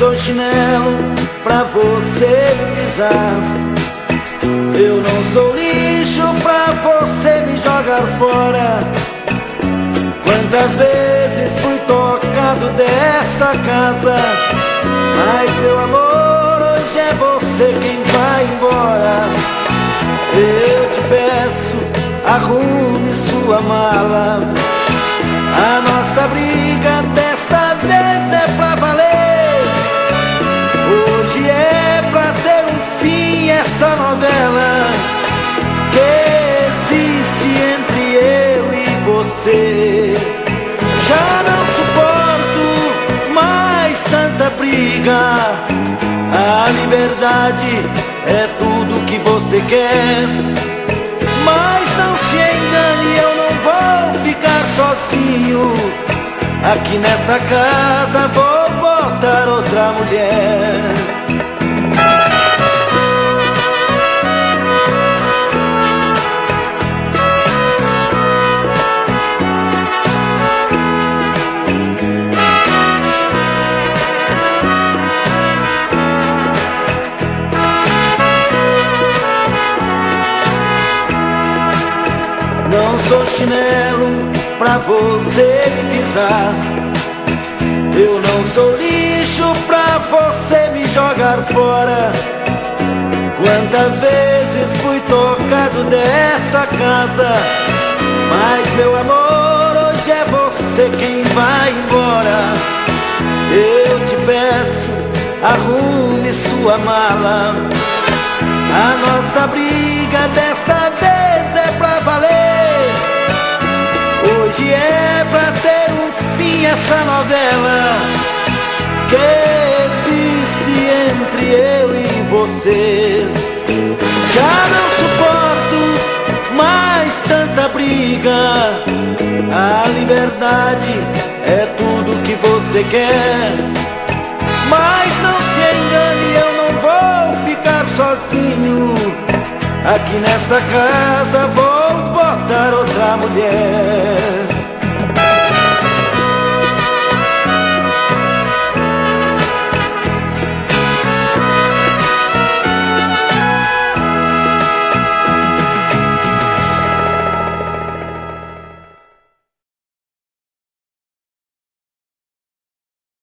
sou chinelo pra você pisar. Eu não sou lixo pra você me jogar fora. Quantas vezes fui tocado desta casa, mas meu amor, hoje é você quem vai embora. Eu te peço, arrume sua mala. A nossa briga desta vez é pra valer. Hoje é pra ter um fim essa novela que existe entre eu e você. Já não suporto mais tanta briga. A liberdade é tudo que você quer, mas não se engane, eu não vou ficar sozinho. Aqui nesta casa vou botar outra mulher. Não sou chinelo pra você me pisar. Eu não sou lixo pra você me jogar fora. Quantas vezes fui tocado desta casa, mas meu amor, hoje é você quem vai embora. Eu te peço, arrume sua mala. A nossa briga desta vez é pra valer. Hoje é pra ter um fim essa novela que existe entre eu e você. Já não suporto mais tanta briga. A liberdade é tudo que você quer, mas não se engane, eu não vou ficar sozinho. Aqui nesta casa vou botar outra mulher.